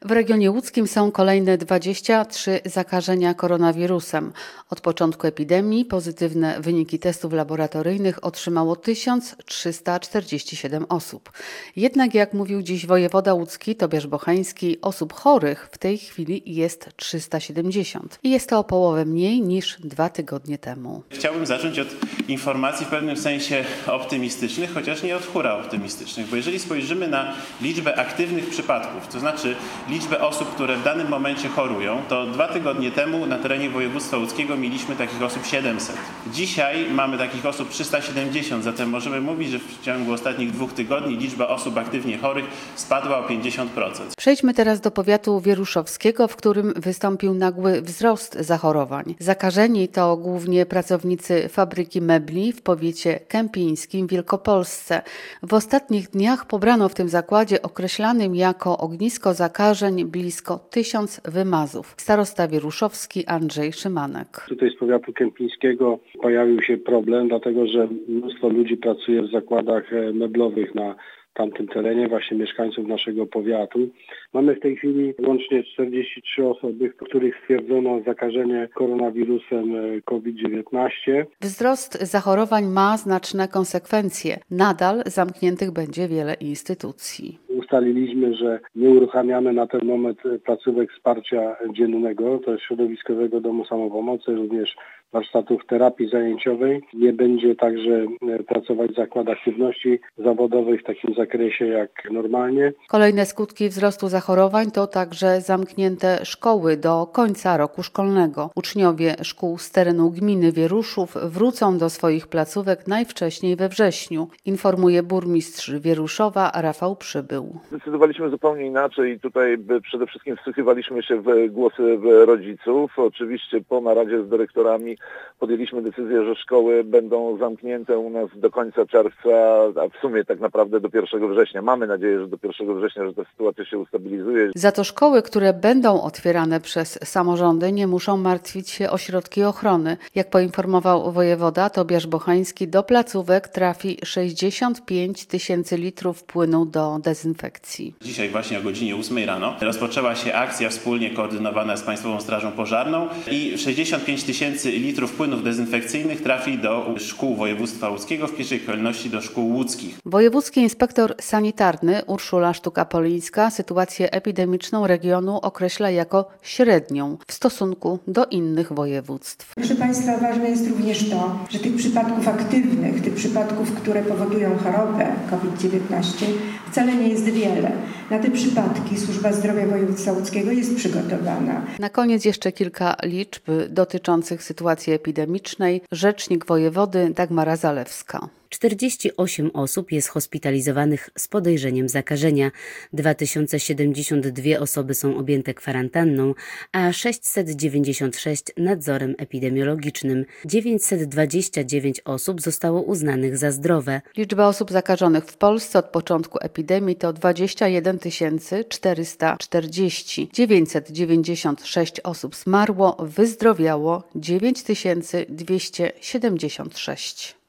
W regionie łódzkim są kolejne 23 zakażenia koronawirusem. Od początku epidemii pozytywne wyniki testów laboratoryjnych otrzymało 1347 osób. Jednak jak mówił dziś wojewoda łódzki Tobiasz Bocheński, osób chorych w tej chwili jest 370 i jest to o połowę mniej niż 2 tygodnie temu. Chciałbym zacząć od informacji w pewnym sensie optymistycznych, chociaż nie od hura optymistycznych, bo jeżeli spojrzymy na liczbę aktywnych przypadków, to znaczy liczbę osób, które w danym momencie chorują, to 2 tygodnie temu na terenie województwa łódzkiego mieliśmy takich osób 700. Dzisiaj mamy takich osób 370, zatem możemy mówić, że w ciągu ostatnich 2 tygodni liczba osób aktywnie chorych spadła o 50%. Przejdźmy teraz do powiatu wieruszowskiego, w którym wystąpił nagły wzrost zachorowań. Zakażeni to głównie pracownicy fabryki mebli w powiecie kępińskim w Wielkopolsce. W ostatnich dniach pobrano w tym zakładzie określanym jako ognisko zakażeń blisko 1000 wymazów. Starosta wieruszowski Andrzej Szymanek. Tutaj z powiatu kępińskiego pojawił się problem, dlatego że mnóstwo ludzi pracuje w zakładach meblowych na tamtym terenie, właśnie mieszkańców naszego powiatu. Mamy w tej chwili łącznie 43 osoby, w których stwierdzono zakażenie koronawirusem COVID-19. Wzrost zachorowań ma znaczne konsekwencje. Nadal zamkniętych będzie wiele instytucji. Ustaliliśmy, że nie uruchamiamy na ten moment placówek wsparcia dziennego, to jest środowiskowego domu samopomocy, również warsztatów terapii zajęciowej. Nie będzie także pracować zakład aktywności zawodowej w takim zakresie jak normalnie. Kolejne skutki wzrostu zachorowań to także zamknięte szkoły do końca roku szkolnego. Uczniowie szkół z terenu gminy Wieruszów wrócą do swoich placówek najwcześniej we wrześniu, informuje burmistrz Wieruszowa Rafał Przybył. Zdecydowaliśmy zupełnie inaczej i tutaj przede wszystkim wsłuchiwaliśmy się w głosy rodziców. Oczywiście po naradzie z dyrektorami podjęliśmy decyzję, że szkoły będą zamknięte u nas do końca czerwca, a w sumie tak naprawdę do 1 września. Mamy nadzieję, że do 1 września, że ta sytuacja się ustabilizuje. Za to szkoły, które będą otwierane przez samorządy, nie muszą martwić się o środki ochrony. Jak poinformował wojewoda Tobiasz Bocheński, do placówek trafi 65 000 litrów płynu do dezynfekcji. Dzisiaj właśnie o godzinie 8 rano rozpoczęła się akcja wspólnie koordynowana z Państwową Strażą Pożarną i 65 000 litrów płynów dezynfekcyjnych trafi do szkół województwa łódzkiego, w pierwszej kolejności do szkół łódzkich. Wojewódzki inspektor sanitarny Urszula Sztuka-Polińska sytuację epidemiczną regionu określa jako średnią w stosunku do innych województw. Proszę Państwa, ważne jest również to, że tych przypadków aktywnych, tych przypadków, które powodują chorobę COVID-19 wcale nie jest wiele. Na te przypadki Służba Zdrowia Województwa Łódzkiego jest przygotowana. Na koniec jeszcze kilka liczb dotyczących sytuacji epidemicznej. Rzecznik wojewody Dagmara Zalewska. 48 osób jest hospitalizowanych z podejrzeniem zakażenia, 2072 osoby są objęte kwarantanną, a 696 nadzorem epidemiologicznym. 929 osób zostało uznanych za zdrowe. Liczba osób zakażonych w Polsce od początku epidemii to 21 440. 996 osób zmarło, wyzdrowiało 9276.